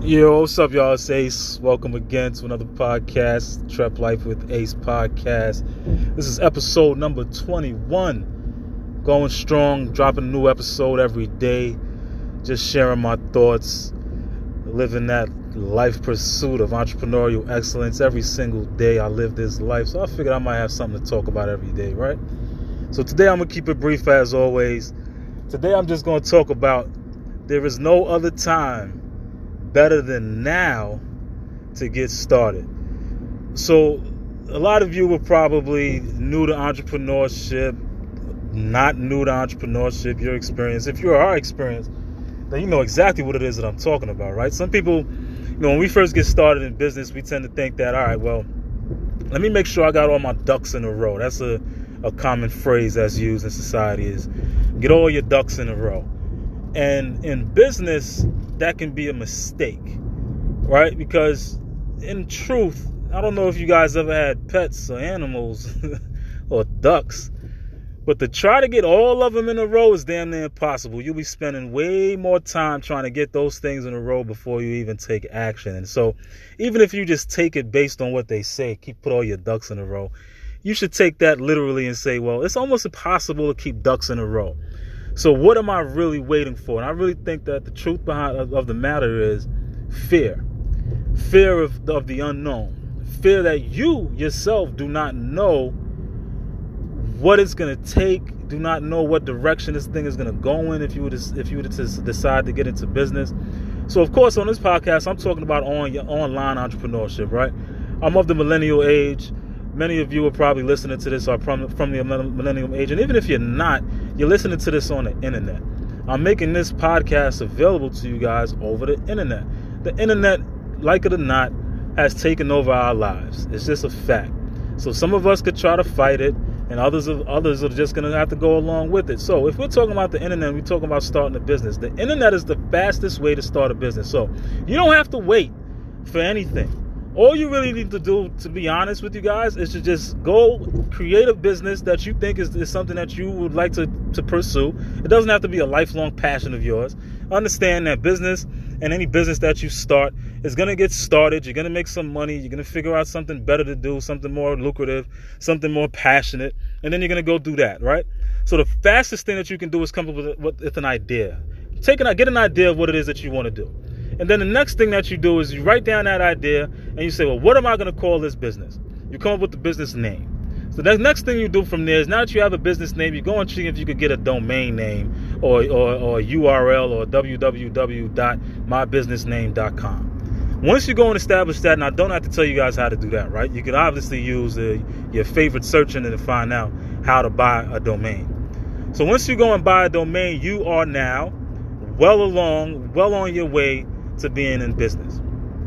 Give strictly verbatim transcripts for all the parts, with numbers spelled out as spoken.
Yo, what's up, y'all? It's Ace. Welcome again to another podcast, Trap Life with Ace podcast. This is episode number twenty-one. Going strong, dropping a new episode every day. Just sharing my thoughts, living that life pursuit of entrepreneurial excellence. Every single day I live this life, so I figured I might have something to talk about every day, right? So today I'm going to keep it brief as always. Today I'm just going to talk about there is no other time better than now to get started. So a lot of you were probably new to entrepreneurship, not new to entrepreneurship, your experience. If you are experienced, then you know exactly what it is that I'm talking about, right? Some people, you know, when we first get started in business, we tend to think that, all right, well, let me make sure I got all my ducks in a row. That's a, a common phrase that's used in society, is get all your ducks in a row. And in business, that can be a mistake, right? Because in truth, I don't know if you guys ever had pets or animals or ducks, but to try to get all of them in a row is damn near impossible. You'll be spending way more time trying to get those things in a row before you even take action. And so even if you just take it based on what they say, keep put all your ducks in a row, you should take that literally and say, well, it's almost impossible to keep ducks in a row. So what am I really waiting for? And I really think that the truth behind of, of the matter is fear. Fear of, of the unknown. Fear that you yourself do not know what it's going to take, do not know what direction this thing is going to go in if you were to, if you were to decide to get into business. So, of course, on this podcast, I'm talking about on your online entrepreneurship, right? I'm of the millennial age. Many of you are probably listening to this are from, from the millennium age. And even if you're not, you're listening to this on the internet. I'm making this podcast available to you guys over the internet. The internet, like it or not, has taken over our lives. It's just a fact. So some of us could try to fight it, and others of others are just going to have to go along with it. So if we're talking about the internet, we're talking about starting a business. The internet is the fastest way to start a business. So you don't have to wait for anything. All you really need to do, to be honest with you guys, is to just go create a business that you think is, is something that you would like to, to pursue. It doesn't have to be a lifelong passion of yours. Understand that business and any business that you start is going to get started. You're going to make some money. You're going to figure out something better to do, something more lucrative, something more passionate, and then you're going to go do that, right? So the fastest thing that you can do is come up with, with an idea. Take an, get an idea of what it is that you want to do. And then the next thing that you do is you write down that idea and you say, well, what am I going to call this business? You come up with the business name. So the next thing you do from there is, now that you have a business name, you go and see if you could get a domain name or, or, or a U R L or w w w dot my business name dot com. Once you go and establish that, and I don't have to tell you guys how to do that, right? You can obviously use uh, your favorite search engine to find out how to buy a domain. So once you go and buy a domain, you are now well along, well on your way to being in business.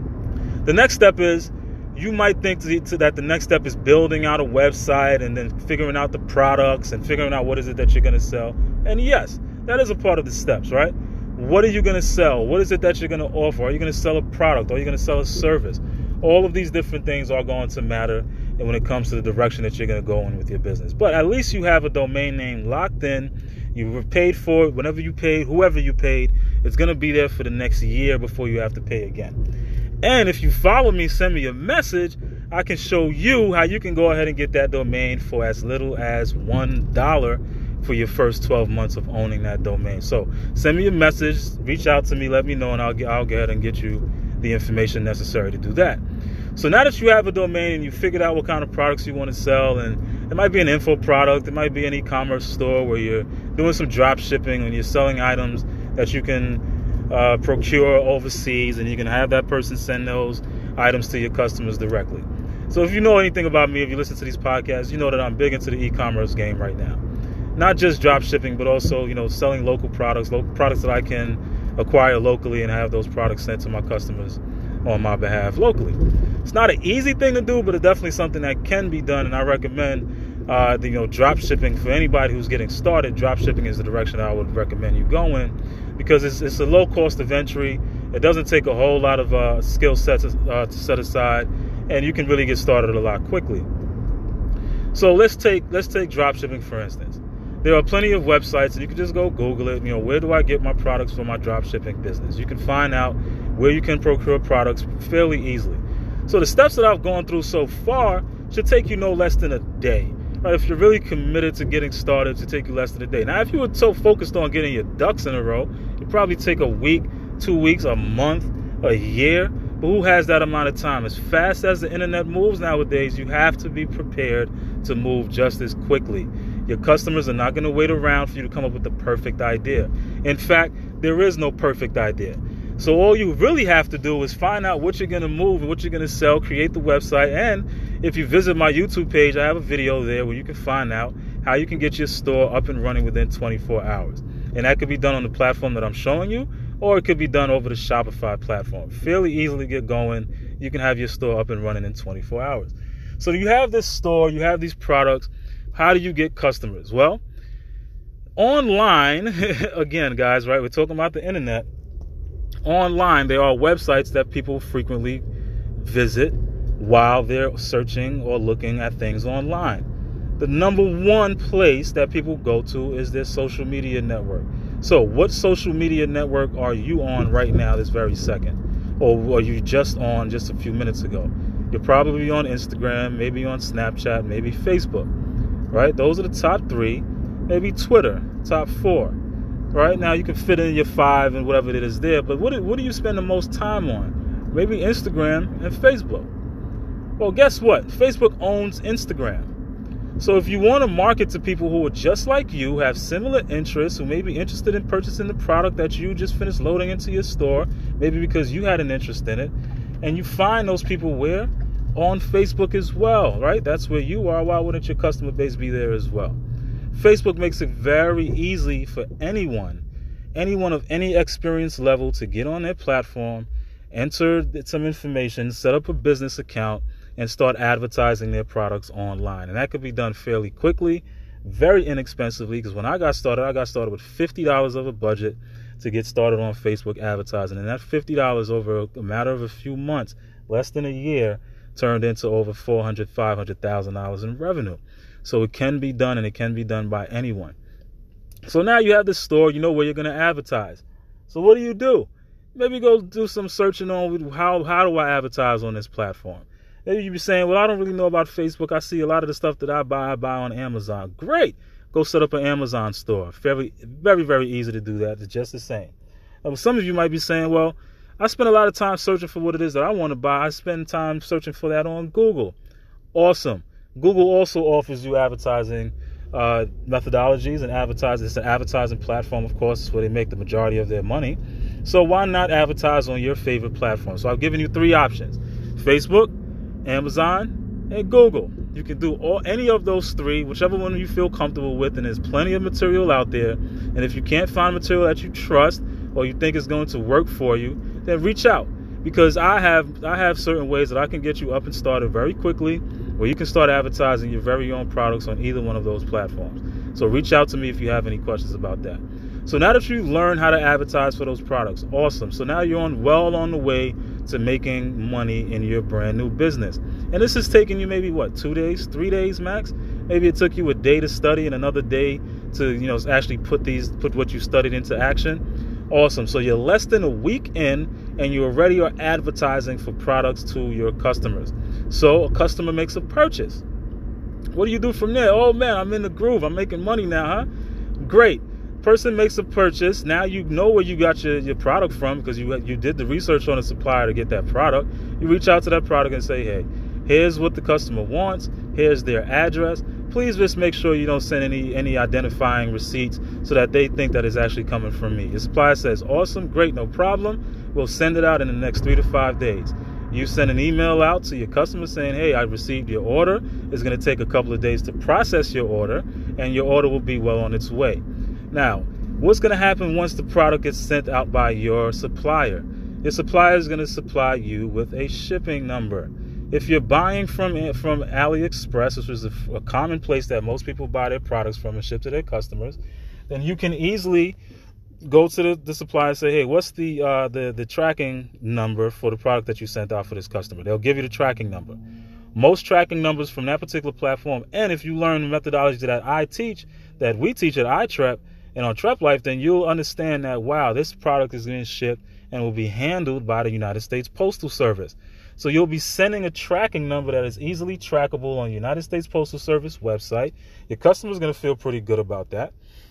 The next step is, you might think to, to that the next step is building out a website and then figuring out the products and figuring out what is it that you're going to sell. And yes, that is a part of the steps, right? What are you going to sell? What is it that you're going to offer? Are you going to sell a product? Are you going to sell a service? All of these different things are going to matter when it comes to the direction that you're going to go in with your business. But at least you have a domain name locked in. You were paid for it. Whenever you paid, whoever you paid, it's going to be there for the next year before you have to pay again. And if you follow me, send me a message, I can show you how you can go ahead and get that domain for as little as one dollar for your first twelve months of owning that domain. So send me a message, reach out to me, let me know, and I'll get, I'll go ahead and get you the information necessary to do that. So now that you have a domain and you figured out what kind of products you want to sell, and it might be an info product, it might be an e-commerce store where you're doing some drop shipping and you're selling items that you can uh, procure overseas, and you can have that person send those items to your customers directly. So if you know anything about me, if you listen to these podcasts, you know that I'm big into the e-commerce game right now. Not just drop shipping, but also, you know, selling local products, local products that I can acquire locally and have those products sent to my customers on my behalf locally. It's not an easy thing to do, but it's definitely something that can be done, and I recommend uh, the, you know, drop shipping for anybody who's getting started. Drop shipping is the direction I would recommend you go in, because it's, it's a low cost of entry. It doesn't take a whole lot of uh, skill sets uh, to set aside, and you can really get started a lot quickly. So let's take let's take drop shipping for instance. There are plenty of websites, and you can just go Google it. You know, where do I get my products for my drop shipping business? You can find out where you can procure products fairly easily. So the steps that I've gone through so far should take you no less than a day. Right? If you're really committed to getting started, it should take you less than a day. Now, if you were so focused on getting your ducks in a row, it'd probably take a week, two weeks, a month, a year. But who has that amount of time? As fast as the internet moves nowadays, you have to be prepared to move just as quickly. Your customers are not going to wait around for you to come up with the perfect idea. In fact, there is no perfect idea. So all you really have to do is find out what you're going to move and what you're going to sell, create the website. And if you visit my YouTube page, I have a video there where you can find out how you can get your store up and running within twenty-four hours. And that could be done on the platform that I'm showing you, or it could be done over the Shopify platform. Fairly easily get going. You can have your store up and running in twenty-four hours. So you have this store, you have these products. How do you get customers? Well, online, again, guys, right? We're talking about the internet. Online, there are websites that people frequently visit while they're searching or looking at things online. The number one place that people go to is their social media network. So what social media network are you on right now this very second? Or are you just on just a few minutes ago? You're probably on Instagram, maybe on Snapchat, maybe Facebook, right? Those are the top three. Maybe Twitter, top four. Right now, you can fit in your five and whatever it is there. But what do, what do you spend the most time on? Maybe Instagram and Facebook. Well, guess what? Facebook owns Instagram. So if you want to market to people who are just like you, have similar interests, who may be interested in purchasing the product that you just finished loading into your store, maybe because you had an interest in it, and you find those people where? On Facebook as well, right? That's where you are. Why wouldn't your customer base be there as well? Facebook makes it very easy for anyone, anyone of any experience level to get on their platform, enter some information, set up a business account, and start advertising their products online. And that could be done fairly quickly, very inexpensively, because when I got started, I got started with fifty dollars of a budget to get started on Facebook advertising. And that fifty dollars over a matter of a few months, less than a year, turned into over four hundred thousand dollars, five hundred thousand dollars in revenue. So it can be done, and it can be done by anyone. So now you have this store, you know where you're going to advertise. So what do you do? Maybe go do some searching on how, how do I advertise on this platform? Maybe you'd be saying, well, I don't really know about Facebook. I see a lot of the stuff that I buy, I buy on Amazon. Great. Go set up an Amazon store. Very, very, very easy to do that. It's just the same. Now, some of you might be saying, well, I spend a lot of time searching for what it is that I want to buy. I spend time searching for that on Google. Awesome. Google also offers you advertising uh, methodologies and advertising. It's an advertising platform, of course, it's where they make the majority of their money. So why not advertise on your favorite platform? So I've given you three options: Facebook, Amazon, and Google. You can do all any of those three, whichever one you feel comfortable with, and there's plenty of material out there. And if you can't find material that you trust or you think is going to work for you, then reach out, because I have I have certain ways that I can get you up and started very quickly, where you can start advertising your very own products on either one of those platforms. So reach out to me if you have any questions about that. So now that you learn how to advertise for those products, awesome. So now you're on well on the way to making money in your brand new business. And this is taking you maybe what, two days, three days max? Maybe it took you a day to study and another day to, you know, actually put these put what you studied into action. Awesome. So you're less than a week in and you already are advertising for products to your customers. So a customer makes a purchase. What do you do from there? Oh man, I'm in the groove. I'm making money now, huh? Great. Person makes a purchase. Now you know where you got your, your product from, because you you did the research on the supplier to get that product. You reach out to that product and say, hey, here's what the customer wants. Here's their address. Please just make sure you don't send any any identifying receipts so that they think that it's actually coming from me. Your supplier says, awesome, great, no problem. We'll send it out in the next three to five days. You send an email out to your customer saying, hey, I received your order. It's going to take a couple of days to process your order, and your order will be well on its way. Now, what's going to happen once the product gets sent out by your supplier? Your supplier is going to supply you with a shipping number. If you're buying from from AliExpress, which is a, a common place that most people buy their products from and ship to their customers, then you can easily go to the, the supplier and say, hey, what's the, uh, the the tracking number for the product that you sent out for this customer? They'll give you the tracking number. Most tracking numbers from that particular platform, and if you learn the methodology that I teach, that we teach at iTrep and on Trep Life, then you'll understand that, wow, this product is being shipped and will be handled by the United States Postal Service. So you'll be sending a tracking number that is easily trackable on the United States Postal Service website. Your customer's going to feel pretty good about that.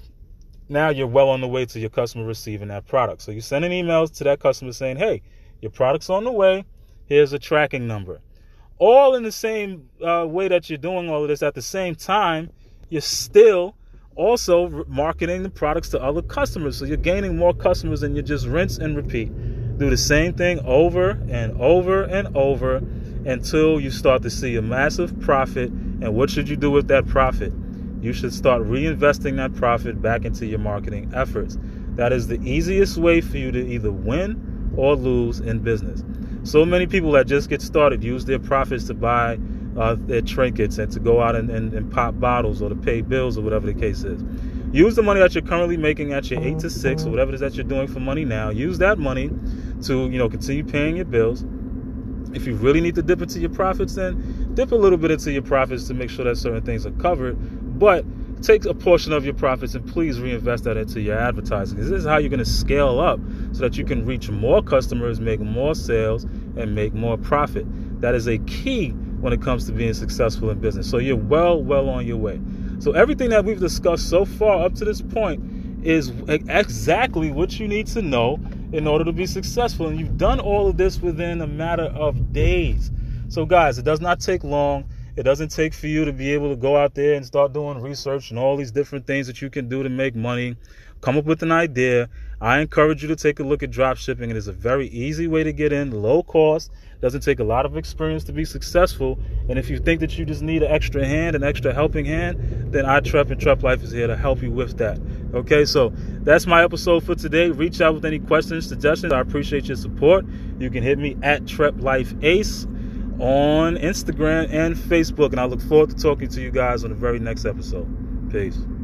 Now you're well on the way to your customer receiving that product. So you're sending emails to that customer saying, hey, your product's on the way. Here's a tracking number. All in the same uh, way that you're doing all of this, at the same time, you're still also marketing the products to other customers. So you're gaining more customers, and you just rinse and repeat. Do the same thing over and over and over until you start to see a massive profit. And what should you do with that profit? You should start reinvesting that profit back into your marketing efforts. That is the easiest way for you to either win or lose in business. So many people that just get started use their profits to buy uh, their trinkets and to go out and, and, and pop bottles or to pay bills or whatever the case is. Use the money that you're currently making at your eight to six or whatever it is that you're doing for money now. Use that money to, you know, continue paying your bills. If you really need to dip into your profits, then dip a little bit into your profits to make sure that certain things are covered. But take a portion of your profits and please reinvest that into your advertising. This is how you're going to scale up so that you can reach more customers, make more sales, and make more profit. That is a key when it comes to being successful in business. So you're well, well on your way. So everything that we've discussed so far up to this point is exactly what you need to know in order to be successful. And you've done all of this within a matter of days. So guys, it does not take long. It doesn't take for you to be able to go out there and start doing research and all these different things that you can do to make money. Come up with an idea. I encourage you to take a look at drop shipping. It is a very easy way to get in, low cost. Doesn't take a lot of experience to be successful. And if you think that you just need an extra hand, an extra helping hand, then iTrep and Trep Life is here to help you with that. Okay, so that's my episode for today. Reach out with any questions, suggestions. I appreciate your support. You can hit me at Trep Life Ace on Instagram and Facebook. And I look forward to talking to you guys on the very next episode. Peace.